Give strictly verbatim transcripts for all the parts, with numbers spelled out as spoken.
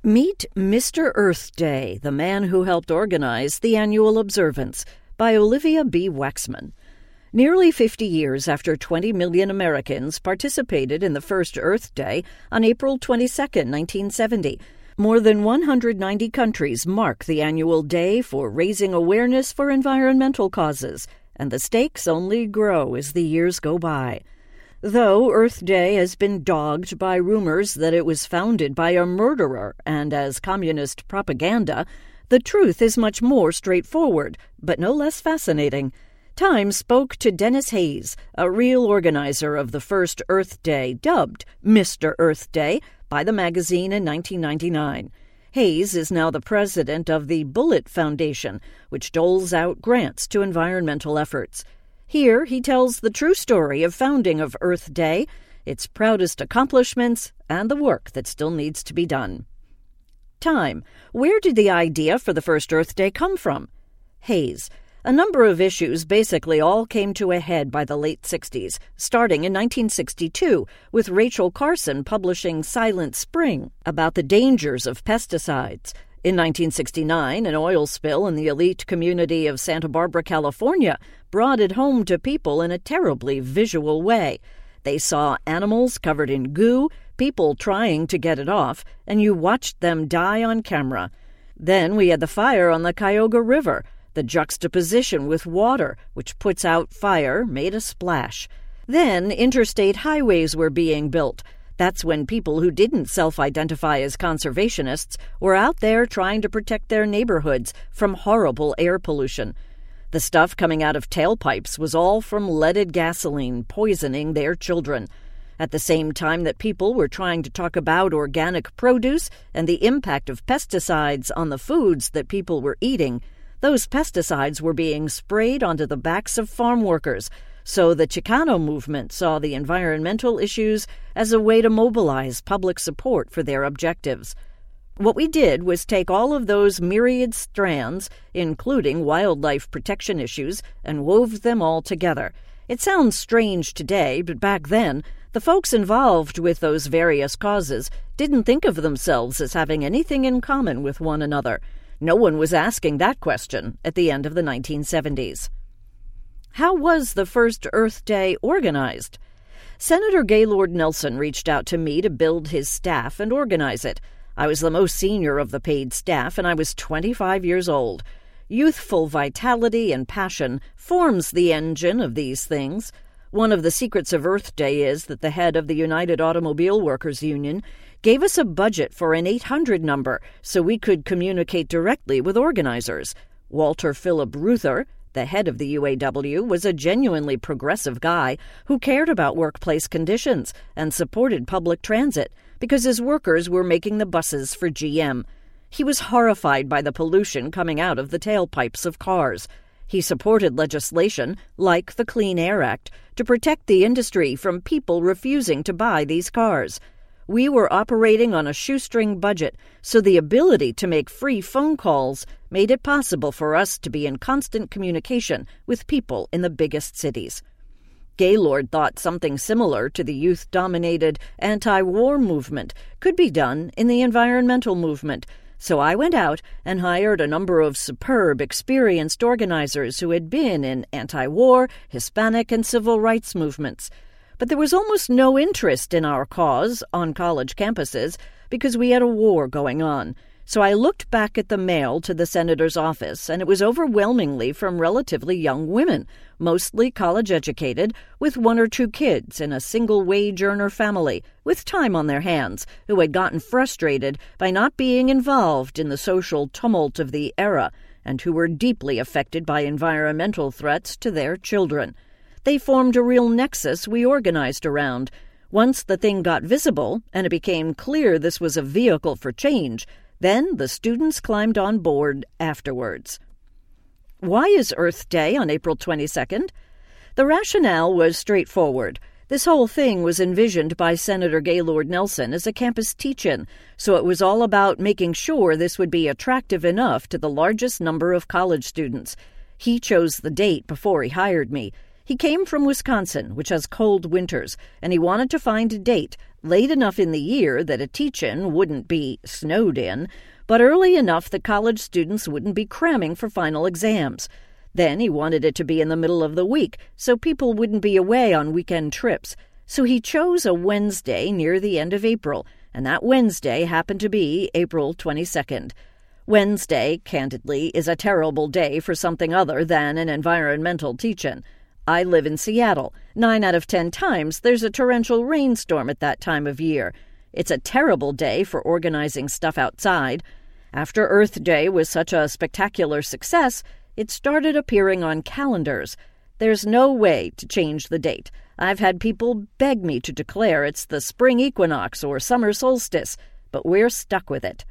Meet Mister Earth Day, the man who helped organize the annual observance, by Olivia B. Waxman. Nearly fifty years after twenty million Americans participated in the first Earth Day on April twenty-second, nineteen seventy, more than one hundred ninety countries mark the annual day for raising awareness for environmental causes, and the stakes only grow as the years go by. Though Earth Day has been dogged by rumors that it was founded by a murderer and as communist propaganda, the truth is much more straightforward, but no less fascinating. Time spoke to Dennis Hayes, a real organizer of the first Earth Day, dubbed Mister Earth Day by the magazine in nineteen ninety-nine. Hayes is now the president of the Bullet Foundation, which doles out grants to environmental efforts. Here he tells the true story of founding of Earth Day, its proudest accomplishments, and the work that still needs to be done. Time. Where did the idea for the first Earth Day come from? Hayes. A number of issues basically all came to a head by the late sixties, starting in nineteen sixty-two, with Rachel Carson publishing Silent Spring about the dangers of pesticides. In nineteen sixty-nine, an oil spill in the elite community of Santa Barbara, California, brought it home to people in a terribly visual way. They saw animals covered in goo, people trying to get it off, and you watched them die on camera. Then we had the fire on the Cuyahoga River. The juxtaposition with water, which puts out fire, made a splash. Then interstate highways were being built. That's when people who didn't self-identify as conservationists were out there trying to protect their neighborhoods from horrible air pollution. The stuff coming out of tailpipes was all from leaded gasoline, poisoning their children. At the same time that people were trying to talk about organic produce and the impact of pesticides on the foods that people were eating, those pesticides were being sprayed onto the backs of farm workers. So the Chicano movement saw the environmental issues as a way to mobilize public support for their objectives. What we did was take all of those myriad strands, including wildlife protection issues, and wove them all together. It sounds strange today, but back then, the folks involved with those various causes didn't think of themselves as having anything in common with one another. No one was asking that question at the end of the nineteen seventies. How was the first Earth Day organized? Senator Gaylord Nelson reached out to me to build his staff and organize it. I was the most senior of the paid staff, and I was twenty-five years old. Youthful vitality and passion forms the engine of these things. One of the secrets of Earth Day is that the head of the United Automobile Workers Union gave us a budget for an eight hundred number so we could communicate directly with organizers. Walter Phillip Reuther, the head of the U A W, was a genuinely progressive guy who cared about workplace conditions and supported public transit because his workers were making the buses for G M. He was horrified by the pollution coming out of the tailpipes of cars. He supported legislation, like the Clean Air Act, to protect the industry from people refusing to buy these cars. We were operating on a shoestring budget, so the ability to make free phone calls made it possible for us to be in constant communication with people in the biggest cities. Gaylord thought something similar to the youth-dominated anti-war movement could be done in the environmental movement, so I went out and hired a number of superb, experienced organizers who had been in anti-war, Hispanic, and civil rights movements. But there was almost no interest in our cause on college campuses because we had a war going on. So I looked back at the mail to the senator's office, and it was overwhelmingly from relatively young women, mostly college-educated, with one or two kids in a single-wage earner family, with time on their hands, who had gotten frustrated by not being involved in the social tumult of the era, and who were deeply affected by environmental threats to their children. They formed a real nexus we organized around. Once the thing got visible, and it became clear this was a vehicle for change, then the students climbed on board afterwards. Why is Earth Day on April twenty-second? The rationale was straightforward. This whole thing was envisioned by Senator Gaylord Nelson as a campus teach-in, so it was all about making sure this would be attractive enough to the largest number of college students. He chose the date before he hired me. He came from Wisconsin, which has cold winters, and he wanted to find a date late enough in the year that a teach-in wouldn't be snowed in, but early enough that college students wouldn't be cramming for final exams. Then he wanted it to be in the middle of the week, so people wouldn't be away on weekend trips. So he chose a Wednesday near the end of April, and that Wednesday happened to be April twenty-second. Wednesday, candidly, is a terrible day for something other than an environmental teach-in. I live in Seattle. Nine out of ten times there's a torrential rainstorm at that time of year. It's a terrible day for organizing stuff outside. After Earth Day was such a spectacular success, it started appearing on calendars. There's no way to change the date. I've had people beg me to declare it's the spring equinox or summer solstice, but we're stuck with it.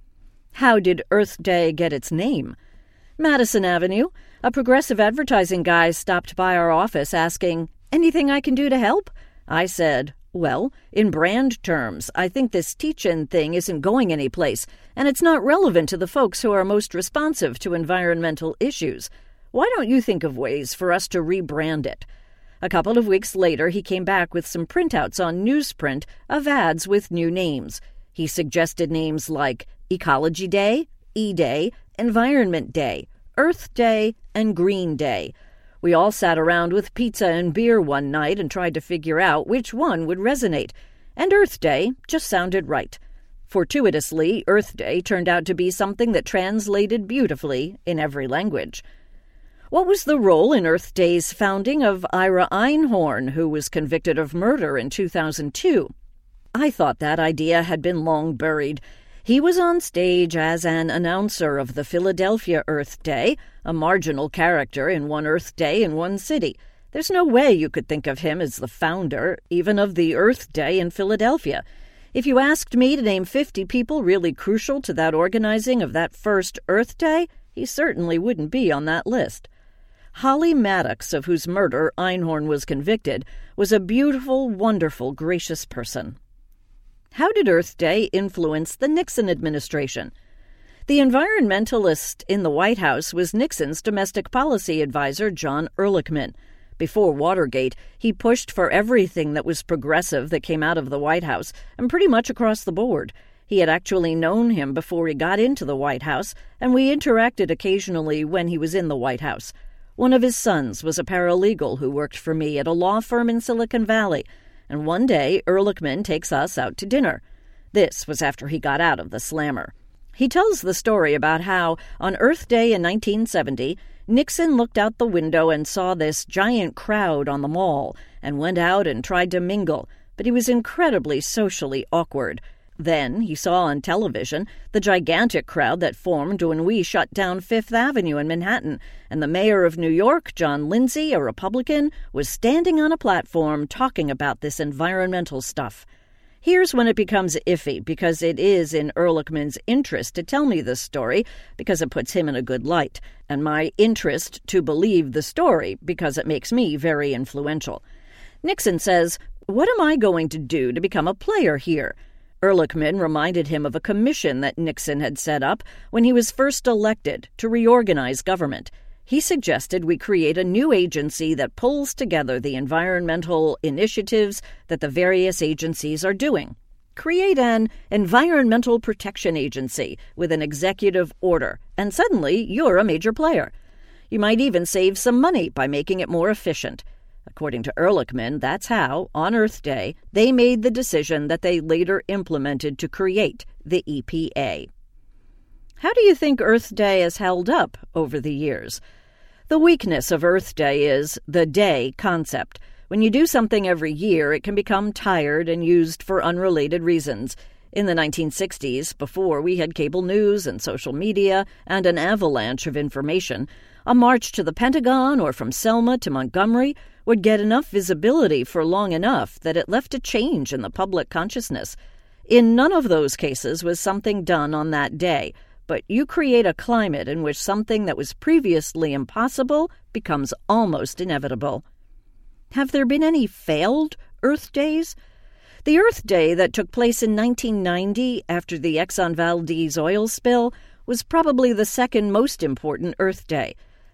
How did Earth Day get its name? Madison Avenue. A progressive advertising guy stopped by our office asking, "Anything I can do to help?" I said, "Well, in brand terms, I think this teach-in thing isn't going anyplace, and it's not relevant to the folks who are most responsive to environmental issues. Why don't you think of ways for us to rebrand it?" A couple of weeks later, he came back with some printouts on newsprint of ads with new names. He suggested names like Ecology Day, E-Day, Environment Day, Earth Day, and Green Day. We all sat around with pizza and beer one night and tried to figure out which one would resonate, and Earth Day just sounded right. Fortuitously, Earth Day turned out to be something that translated beautifully in every language. What was the role in Earth Day's founding of Ira Einhorn, who was convicted of murder in two thousand two? I thought that idea had been long buried. He was on stage as an announcer of the Philadelphia Earth Day, a marginal character in one Earth Day in one city. There's no way you could think of him as the founder, even of the Earth Day in Philadelphia. If you asked me to name fifty people really crucial to that organizing of that first Earth Day, he certainly wouldn't be on that list. Holly Maddox, of whose murder Einhorn was convicted, was a beautiful, wonderful, gracious person. How did Earth Day influence the Nixon administration? The environmentalist in the White House was Nixon's domestic policy advisor, John Ehrlichman. Before Watergate, he pushed for everything that was progressive that came out of the White House, and pretty much across the board. He had actually known him before he got into the White House, and we interacted occasionally when he was in the White House. One of his sons was a paralegal who worked for me at a law firm in Silicon Valley, and one day Ehrlichman takes us out to dinner. This was after he got out of the slammer. He tells the story about how, on Earth Day in nineteen seventy, Nixon looked out the window and saw this giant crowd on the mall and went out and tried to mingle, but he was incredibly socially awkward. Then he saw on television the gigantic crowd that formed when we shut down Fifth Avenue in Manhattan, and the mayor of New York, John Lindsay, a Republican, was standing on a platform talking about this environmental stuff. Here's when it becomes iffy, because it is in Ehrlichman's interest to tell me this story because it puts him in a good light, and my interest to believe the story because it makes me very influential. Nixon says, "What am I going to do to become a player here?" Ehrlichman reminded him of a commission that Nixon had set up when he was first elected to reorganize government. He suggested we create a new agency that pulls together the environmental initiatives that the various agencies are doing. Create an environmental protection agency with an executive order, and suddenly you're a major player. You might even save some money by making it more efficient. According to Ehrlichman, that's how, on Earth Day, they made the decision that they later implemented to create the E P A. How do you think Earth Day has held up over the years? The weakness of Earth Day is the day concept. When you do something every year, it can become tired and used for unrelated reasons. In the nineteen sixties, before we had cable news and social media and an avalanche of information, a march to the Pentagon or from Selma to Montgomery would get enough visibility for long enough that it left a change in the public consciousness. In none of those cases was something done on that day, but you create a climate in which something that was previously impossible becomes almost inevitable. Have there been any failed Earth Days? The Earth Day that took place in nineteen ninety after the Exxon Valdez oil spill was probably the second most important Earth Day.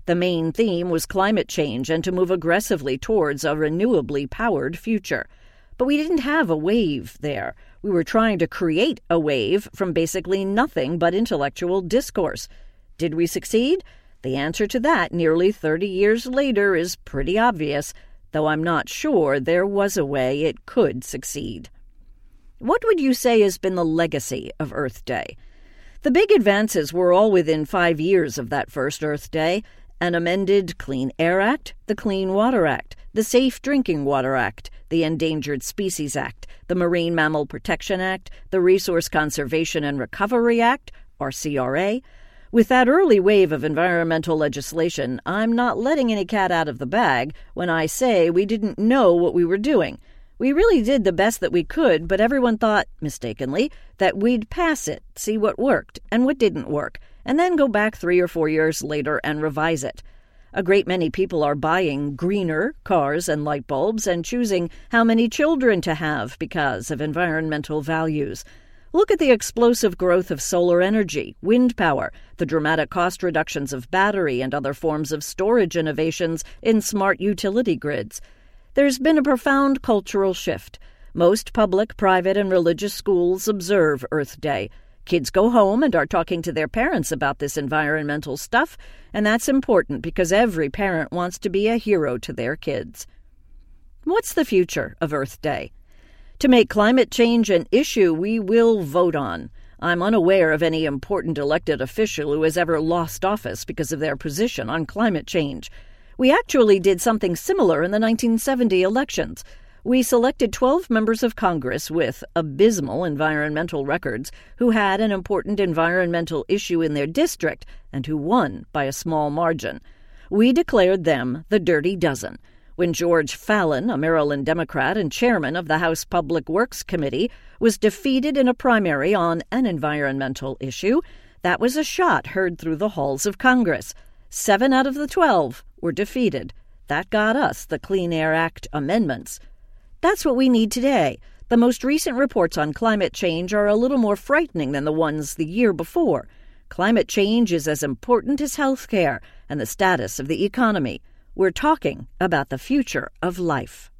The main theme was climate change and to move aggressively towards a renewably powered future. But we didn't have a wave there. We were trying to create a wave from basically nothing but intellectual discourse. Did we succeed? The answer to that, nearly thirty years later, is pretty obvious, though I'm not sure there was a way it could succeed. What would you say has been the legacy of Earth Day? The big advances were all within five years of that first Earth Day. An amended Clean Air Act, the Clean Water Act, the Safe Drinking Water Act, the Endangered Species Act, the Marine Mammal Protection Act, the Resource Conservation and Recovery Act, R C R A. With that early wave of environmental legislation, I'm not letting any cat out of the bag when I say we didn't know what we were doing. We really did the best that we could, but everyone thought, mistakenly, that we'd pass it, see what worked and what didn't work, and then go back three or four years later and revise it. A great many people are buying greener cars and light bulbs and choosing how many children to have because of environmental values. Look at the explosive growth of solar energy, wind power, the dramatic cost reductions of battery and other forms of storage innovations in smart utility grids. There's been a profound cultural shift. Most public, private, and religious schools observe Earth Day. Kids go home and are talking to their parents about this environmental stuff, and that's important because every parent wants to be a hero to their kids. What's the future of Earth Day? To make climate change an issue we will vote on. I'm unaware of any important elected official who has ever lost office because of their position on climate change. We actually did something similar in the nineteen seventy elections. We selected twelve members of Congress with abysmal environmental records who had an important environmental issue in their district and who won by a small margin. We declared them the Dirty Dozen. When George Fallon, a Maryland Democrat and chairman of the House Public Works Committee, was defeated in a primary on an environmental issue, that was a shot heard through the halls of Congress. Seven out of the twelve were defeated. That got us the Clean Air Act amendments. That's what we need today. The most recent reports on climate change are a little more frightening than the ones the year before. Climate change is as important as health care and the status of the economy. We're talking about the future of life.